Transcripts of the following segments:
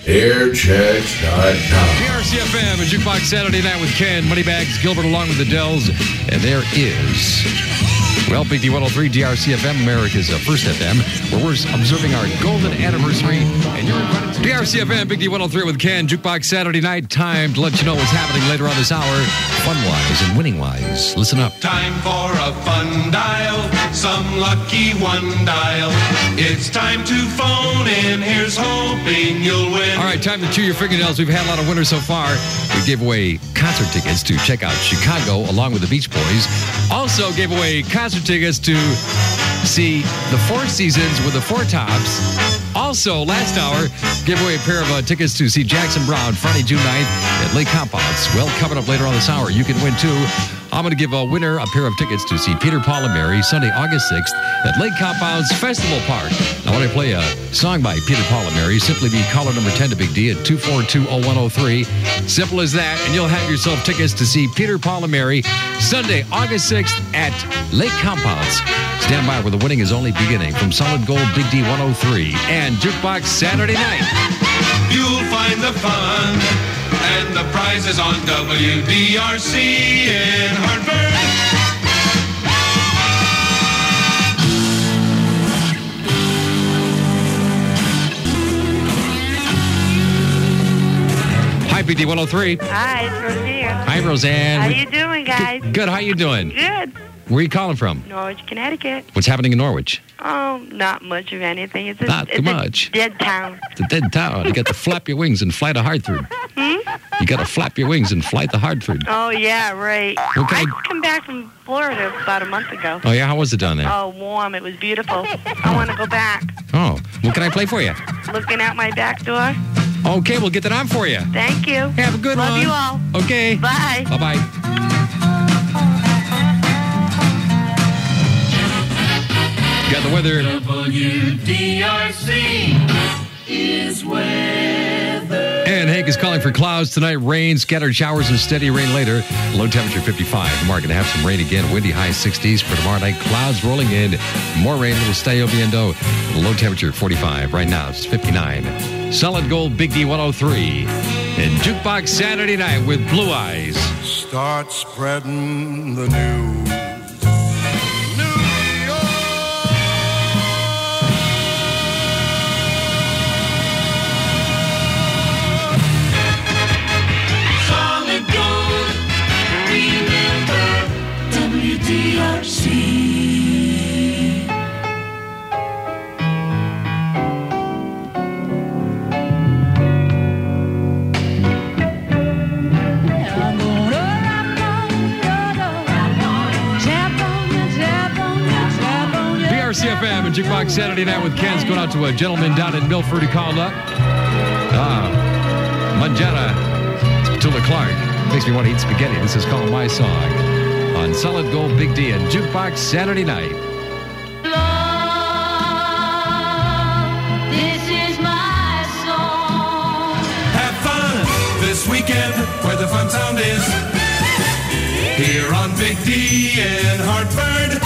Airchecks.com. DRCFM, a Jukebox Saturday Night with Ken, Moneybags, Gilbert, along with the Dells. And there is, well, Big D 103, DRCFM, America's first FM, where we're observing our golden anniversary. And you're invited to DRCFM, Big D 103 with Ken, Jukebox Saturday Night. Time to let you know what's happening later on this hour, fun-wise and winning-wise. Listen up. Time for a fun dial, some lucky one dial. It's time to phone in. Here's hoping you'll win. All right, time to chew your fingernails. We've had a lot of winners so far. We gave away concert tickets to check out Chicago along with the Beach Boys. Also gave away concert tickets to see the Four Seasons with the Four Tops. Also, last hour, gave away a pair of tickets to see Jackson Browne Friday, June 9th at Lake Compounds. Well, coming up later on this hour, you can win too. I'm going to give a winner a pair of tickets to see Peter, Paul, and Mary Sunday, August 6th at Lake Compounds Festival Park. Now, when I play a song by Peter, Paul, and Mary, simply be caller number 10 to Big D at 242-0103. Simple as that, and you'll have yourself tickets to see Peter, Paul, and Mary Sunday, August 6th at Lake Compounds. Stand by where the winning is only beginning from Solid Gold Big D 103 and Jukebox Saturday Night. You'll find the fun and the prizes on WDRC in Hartford. Hi, Big D 103. Hi, it's Roseanne. Hi, Roseanne. How you doing, guys? Good. How you doing? Good. Where are you calling from? Norwich, Connecticut. What's happening in Norwich? Oh, not much of anything. It's Not too much. a dead town. It's a dead town. You got to flap your wings and fly to Hartford. You got to flap your wings and fly to Hartford. Oh, yeah, right. Okay. I come back from Florida about a month ago. Oh, yeah? How was it down there? Oh, warm. It was beautiful. I want to go back. Oh, what can I play for you? Looking out my back door. Okay, we'll get that on for you. Thank you. Have a good one. Love you all. Okay. Bye. Bye-bye. Got the weather. WDRC is weather. And Hank is calling for clouds tonight. Rain, scattered showers, and steady rain later. Low temperature 55. Tomorrow going to have some rain again. Windy high 60s for tomorrow night. Clouds rolling in. More rain. Little stay viendo. Low temperature 45. Right now it's 59. Solid Gold Big D 103. And Jukebox Saturday Night with Blue Eyes. Start spreading the news. Solid gold, remember WDRC. RCFM and Jukebox Saturday Night with Ken's going out to a gentleman down in Milford who called up. Manjana Petula Clark. Makes me want to eat spaghetti. This is called My Song on Solid Gold Big D and Jukebox Saturday Night. Love, this is my song. Have fun this weekend where the fun sound is. Here on Big D in Hartford.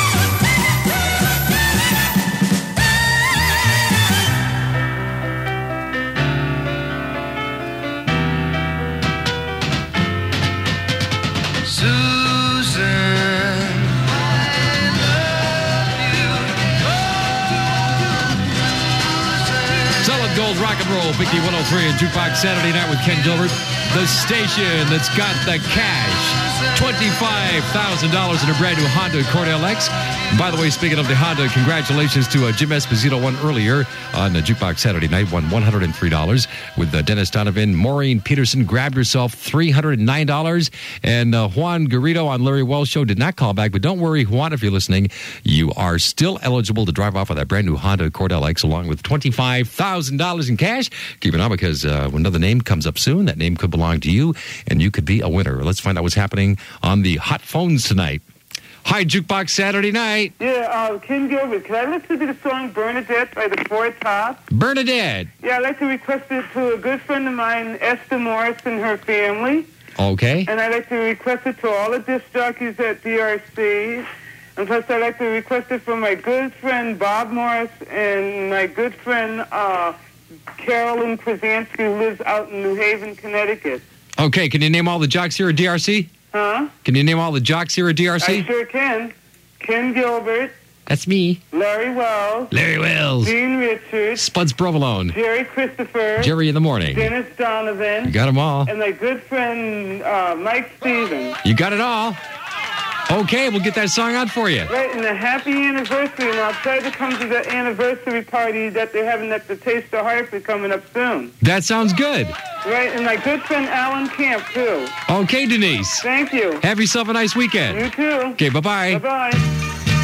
Gold Rock and Roll, Big D 103 and Jukebox Saturday Night with Ken Gilbert. The station that's got the cash. $25,000 in a brand new Honda Accord LX. By the way, speaking of the Honda, congratulations to Jim Esposito won earlier on the Jukebox Saturday Night, won $103 with Dennis Donovan. Maureen Peterson grabbed herself $309. And Juan Garrido on Larry Wells Show did not call back. But don't worry, Juan, if you're listening, you are still eligible to drive off with that brand new Honda Accord LX along with $25,000 in cash. Keep it on because when another name comes up soon, that name could belong to you and you could be a winner. Let's find out what's happening on the hot phones tonight. Hi, Jukebox Saturday Night. Yeah, Ken Gilbert. Can I listen to the song Bernadette by the Four Tops? Bernadette. Yeah, I'd like to request it to a good friend of mine, Esther Morris, and her family. Okay. And I'd like to request it to all the disc jockeys at DRC. And plus, I'd like to request it for my good friend, Bob Morris, and my good friend, Carolyn Krasansky, who lives out in New Haven, Connecticut. Okay, can you name all the jocks here at DRC? Huh? Can you name all the jocks here at DRC? I sure can. Ken Gilbert, That's me. Larry Wells, Larry Wells. Dean Richards, Spuds Provolone. Jerry Christopher, Jerry in the morning. Dennis Donovan, You got them all. and my good friend Mike Stevens. You got it all. Okay, we'll get that song on for you. Right, and a happy anniversary, and I'll try to come to the anniversary party that they're having at the Taste of Hartford coming up soon. That sounds good. Right, and my good friend Alan Camp, too. Okay, Denise. Thank you. Have yourself a nice weekend. You too. Okay, bye-bye. Bye-bye.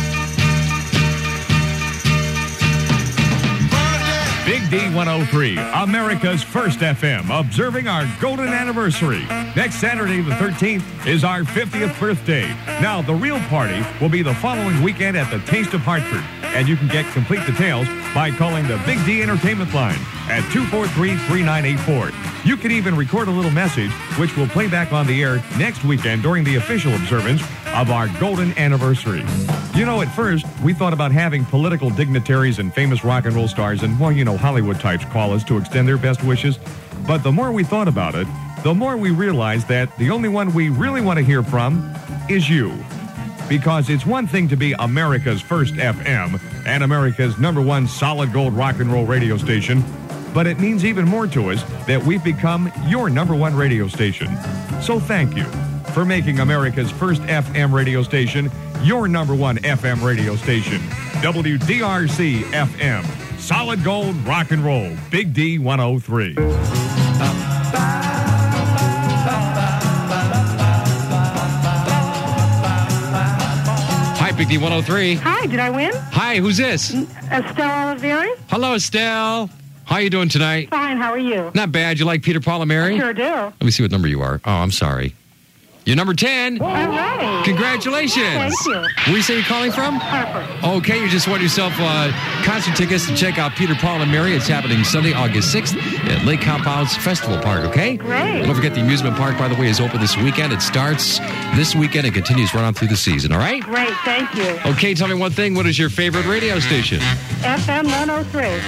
Big D 103, America's first FM, observing our golden anniversary. Next Saturday, the 13th, is our 50th birthday. Now, the real party will be the following weekend at the Taste of Hartford. And you can get complete details by calling the Big D Entertainment line at 243-3984. You can even record a little message, which will play back on the air next weekend during the official observance of our golden anniversary. You know, at first, we thought about having political dignitaries and famous rock and roll stars and, well, you know, Hollywood types call us to extend their best wishes. But the more we thought about it, the more we realized that the only one we really want to hear from is you. Because it's one thing to be America's first FM and America's #1 solid gold rock and roll radio station, but it means even more to us that we've become your #1 radio station. So thank you for making America's first FM radio station your #1 FM radio station. WDRC FM, solid gold rock and roll, Big D 103. Hi, Big D 103. Hi, did I win? Hi, who's this? Estelle Olivieri? Hello, Estelle. How you doing tonight? Fine, how are you? Not bad. You like Peter, Paul, and Mary? Sure do. Let me see what number you are. Oh, I'm sorry. You're number 10. All right. Congratulations. Thank you. Where you say you're calling from? Harper. Okay, you just won yourself concert tickets to check out Peter, Paul, and Mary. It's happening Sunday, August 6th at Lake Compounds Festival Park, okay? Great. Don't forget the amusement park, by the way, is open this weekend. It starts this weekend and continues right on through the season, all right? Great, thank you. Okay, tell me one thing. What is your favorite radio station? FM 103.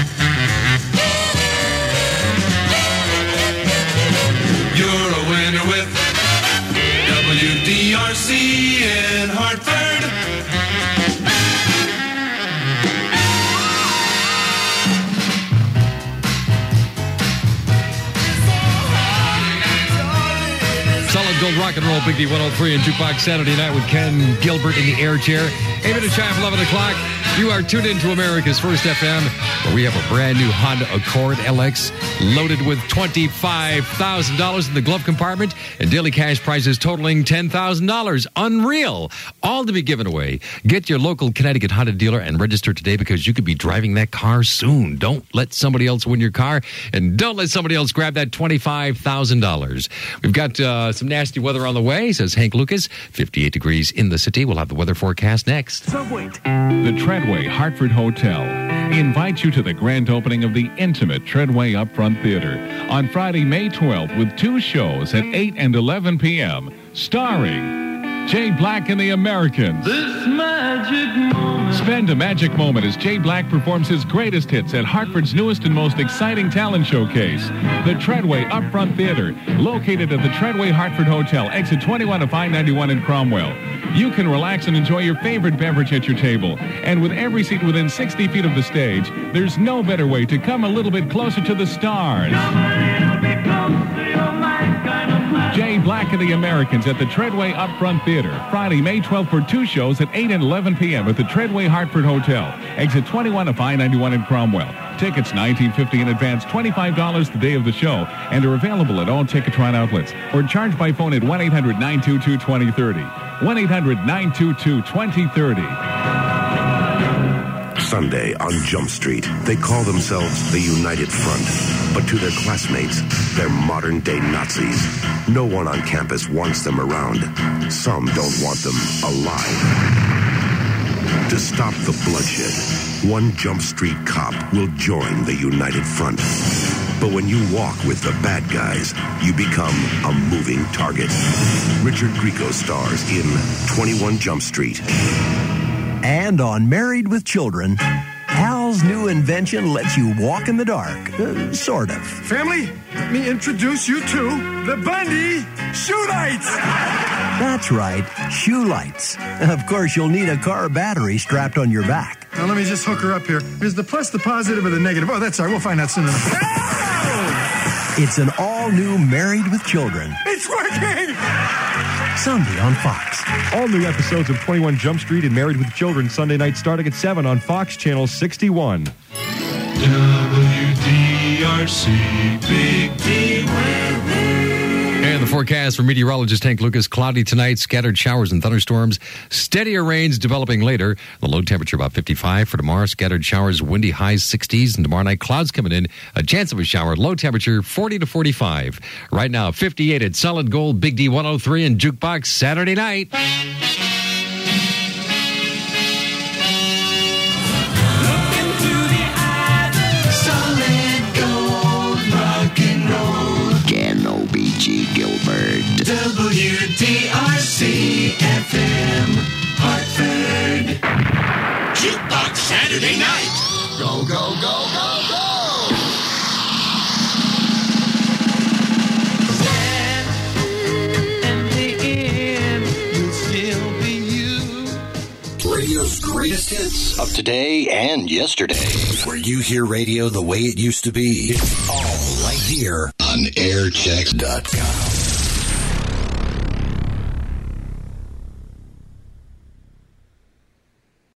You're a winner with WDRC in Hartford. Solid Gold Rock and Roll, Big D 103 and Jukebox Saturday night with Ken Gilbert in the air chair. 8 minutes shy of 11 o'clock. You are tuned into America's First FM, where we have a brand new Honda Accord LX loaded with $25,000 in the glove compartment and daily cash prizes totaling $10,000. Unreal. All to be given away. Get your local Connecticut Honda dealer and register today because you could be driving that car soon. Don't let somebody else win your car, and don't let somebody else grab that $25,000. We've got some nasty weather on the way, says Hank Lucas. 58 degrees in the city. We'll have the weather forecast next. The Treadway Hartford Hotel invites you to the grand opening of the intimate Treadway Upfront Theater on Friday, May 12th with 2 shows at 8 and 11 p.m. starring Jay Black and the Americans. Spend a magic moment as Jay Black performs his greatest hits at Hartford's newest and most exciting talent showcase, the Treadway Upfront Theater, located at the Treadway Hartford Hotel, exit 21 of I-91 in Cromwell. You can relax and enjoy your favorite beverage at your table. And with every seat within 60 feet of the stage, there's no better way to come a little bit closer to the stars. Jay Black and the Americans at the Treadway Upfront Theater, Friday, May 12th for 2 shows at 8 and 11 p.m. at the Treadway Hartford Hotel, exit 21 of I-91 in Cromwell. Tickets $19.50 in advance, $25 the day of the show, and are available at all Ticketron outlets or charged by phone at 1-800-922-2030. 1-800-922-2030. Sunday on Jump Street, they call themselves the United Front. But to their classmates, they're modern-day Nazis. No one on campus wants them around. Some don't want them alive. To stop the bloodshed, one Jump Street cop will join the United Front. But when you walk with the bad guys, you become a moving target. Richard Grieco stars in 21 Jump Street. And on Married with Children, Hal's new invention lets you walk in the dark. Sort of. Family, let me introduce you to the Bundy Shoe Lights. That's right, shoe lights. Of course, you'll need a car battery strapped on your back. Now, let me just hook her up here. Here's the plus, the positive, or the negative. Oh, that's all right. We'll find out soon enough. It's an all-new Married with Children. It's working! Sunday on Fox. All new episodes of 21 Jump Street and Married with Children Sunday night starting at 7 on Fox Channel 61. WDRC Big D weather. And the forecast for meteorologist Hank Lucas, cloudy tonight, scattered showers and thunderstorms, steadier rains developing later. The low temperature about 55 for tomorrow, scattered showers, windy highs 60s, and tomorrow night clouds coming in, a chance of a shower, low temperature 40 to 45. Right now, 58 at Solid Gold, Big D 103 and Jukebox Saturday night. B.G. Gilbert. WDRC FM Hartford. Jukebox Saturday night. Go, go, go, go, go. And the end will still be you. Radio's greatest hits of today and yesterday. Where you hear radio the way it used to be. It's all right here on airchecks.com.